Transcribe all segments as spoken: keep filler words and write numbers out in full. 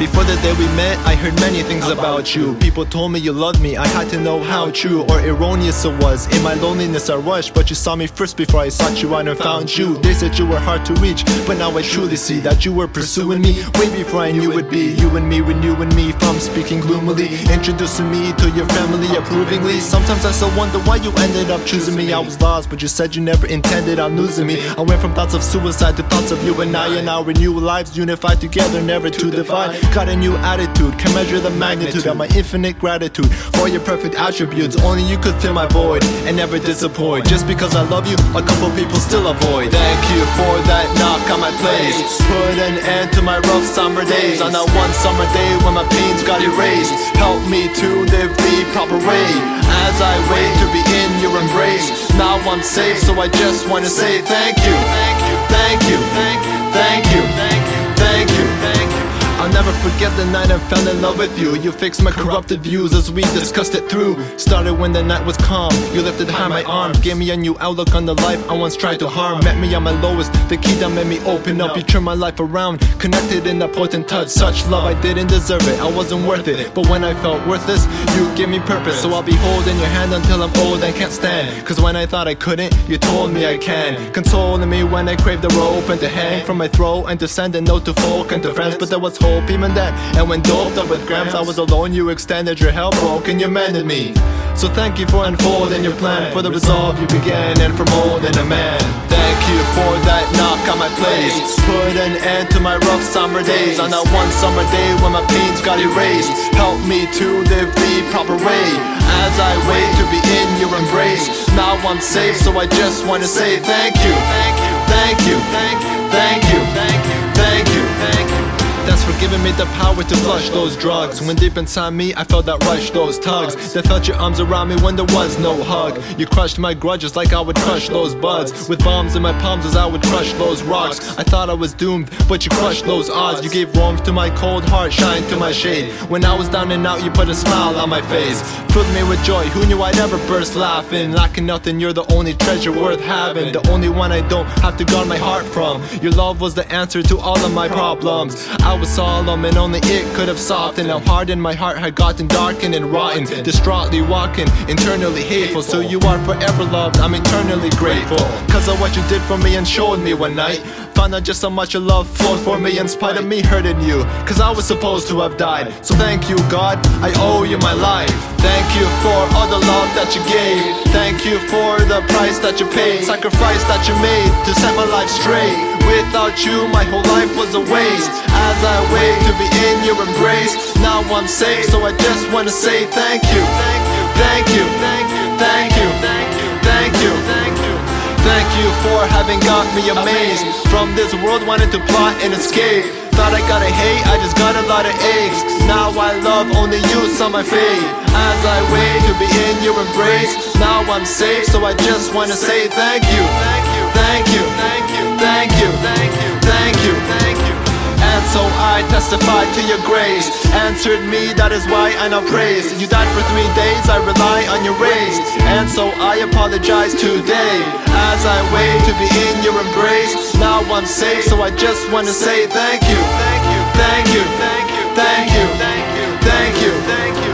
Before the day we met, I heard many things about you. People told me you loved me, I had to know how true or erroneous it was. In my loneliness I rushed, but you saw me first before I sought you out and found you. They said you were hard to reach, but now I truly see that you were pursuing me way before I knew it'd be you and me, renewing me from speaking gloomily, introducing me to your family approvingly. Sometimes I still wonder why you ended up choosing me. I was lost, but you said you never intended on losing me. I went from thoughts of suicide to thoughts of you and I, and our new lives unified together, never to divide. Got a new attitude, can measure the magnitude of my infinite gratitude for your perfect attributes. Only you could fill my void and never disappoint. Just because I love you, a couple people still avoid. Thank you for that knock on my place. Put an end to my rough summer days. On that one summer day when my pains got erased, help me to live the proper way as I wait to be in your embrace. Now I'm safe, so I just wanna say thank you, thank you, thank you, thank you, thank you, thank you, thank you. I'll never forget the night I fell in love with you. You fixed my corrupted views as we discussed it through. Started when the night was calm, you lifted high my arms, gave me a new outlook on the life I once tried to harm. Met me on my lowest, the key that made me open up. You turned my life around, connected in a potent touch. Such love, I didn't deserve it, I wasn't worth it. But when I felt worthless, you gave me purpose. So I'll be holding your hand until I'm old and can't stand. Cause when I thought I couldn't, you told me I can. Consoling me when I craved the rope and to hang from my throat, and to send a note to folk and to friends. But there was hope even then, and when doped up with grams I was alone, you extended your help, broke and you mended me. So thank you for unfolding your plan, for the resolve you began, and for molding a man. Thank you for that knock on my place. Put an end to my rough summer days. On that one summer day when my pains got erased, help me to live the proper way as I wait to be in your embrace. Now I'm safe, so I just wanna say thank you, thank you, thank you, thank you, thank you, thank you, thank you, thank you. Thanks for giving me the power to flush those drugs. When deep inside me I felt that rush, those tugs that felt your arms around me when there was no hug. You crushed my grudges like I would crush those buds, with bombs in my palms as I would crush those rocks. I thought I was doomed, but you crushed those odds. You gave warmth to my cold heart, shine to my shade. When I was down and out you put a smile on my face, filled me with joy. Who knew I'd ever burst laughing? Lacking nothing, you're the only treasure worth having, the only one I don't have to guard my heart from. Your love was the answer to all of my problems. I was solemn and only it could have softened how hardened my heart had gotten darkened and rotten. Distraughtly walking, internally hateful. So you are forever loved, I'm eternally grateful. Cause of what you did for me and showed me one night. Found out just how much your love flowed for me in spite of me hurting you, cause I was supposed to have died. So thank you God, I owe you my life. Thank you for all the love that you gave. Thank you for the price that you paid, sacrifice that you made to set my life straight. Without you my whole life was a waste. As I wait to be in your embrace, now I'm safe, so I just wanna say thank you, thank you, thank you, thank you, thank you, thank you, thank you. Thank you for having got me amazed. From this world wanted to plot and escape. Thought I gotta hate, I just got a lot of aches. Now I love only you, saw my fate. As I wait to be in your embrace, now I'm safe, so I just wanna say thank you, thank you, thank you, thank you, thank you, thank you, thank you, thank you. And so I testified to your grace, answered me, that is why I now praise. You died for three days, I rely on your race, and so I apologize today. As I wait to be in your embrace, now I'm safe, so I just wanna say thank you, thank you, thank you, thank you, thank you, thank you, thank you, thank you.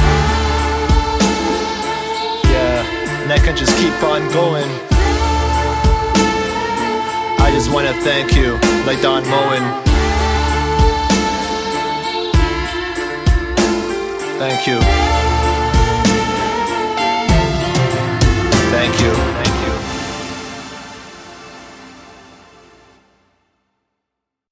Yeah, and I can just keep on going. I just wanna thank you, like Don Moen. Thank you.